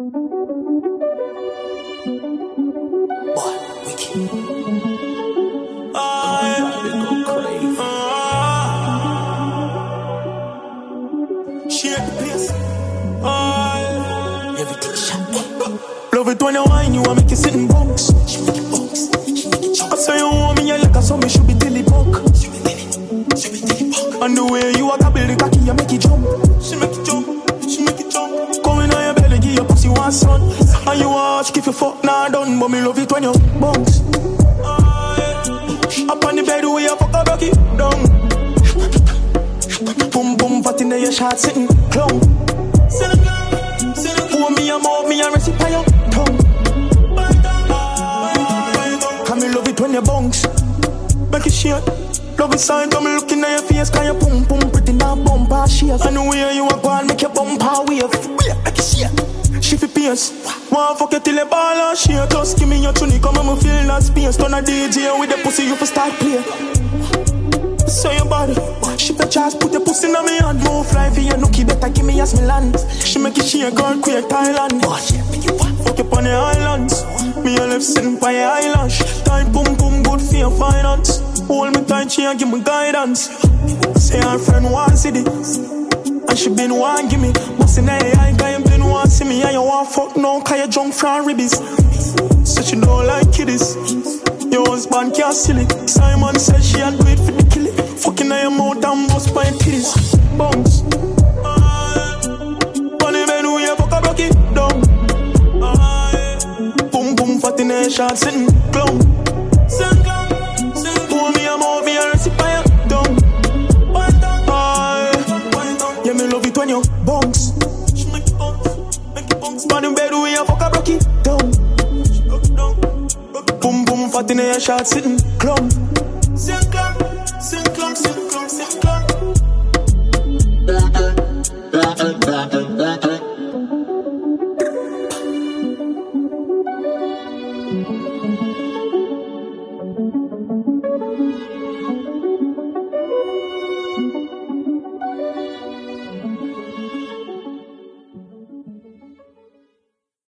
Boy, wicked. Shake the place. Everything shot. Love it when you whine, you want make you sit in box. She make it box. She make it chop. I say you want me, you like a so me should be dilly buck. She be dilly buck. And the way you walk, I build the cocky, you make it jump. She make it jump. She make it jump. Coming on your belly, give your pussy one son. And you watch, if you fuck, nah done. But me love it when you bounce. Up on the bed, the way you fuck, I broke it down. Boom boom, fat in the your shot, sitting clown. Pour me a mouth, me a recipe on your tongue. Can me love it when you bounce. Make it shake. Love it sign, come looking at your face. Can you boom boom, pretty now bumper shake. And the way you walk on, make your bumper wave. Make it shake. She fi pierce. Wanna fuck you till the ball and shake. Just give me your tunic, come and me feel that space. Turn a DJ with the pussy, you fi start play. So your body, she the chance, put the pussy in my hand. Move fly for your nookie, better give me as me land. She make it shake, girl, queer Thailand. Fuck you on the islands. Me a left sitting by your eyelash. Time boom boom, good for your finance. Hold me tight, she a give me guidance. Say her friend want see this, and she been want give me. But in the eye, guy been want see me. And you want fuck now, cause you drunk from ribbies. So she don't like kiddies. Your husband can't steal it. Simon said she had wait for the kill it. Fucking on your mouth and bust by your titties. Bounce. On the bed where you fuck a block it down. Boom boom fat in the shot sitting clown. Pull me a mouth, me a recipe on your tongue. Yeah, me love it when you bounce. She make it bounce. On the bed where you fuck a block it down. Boom boom fat in the shot sitting clown.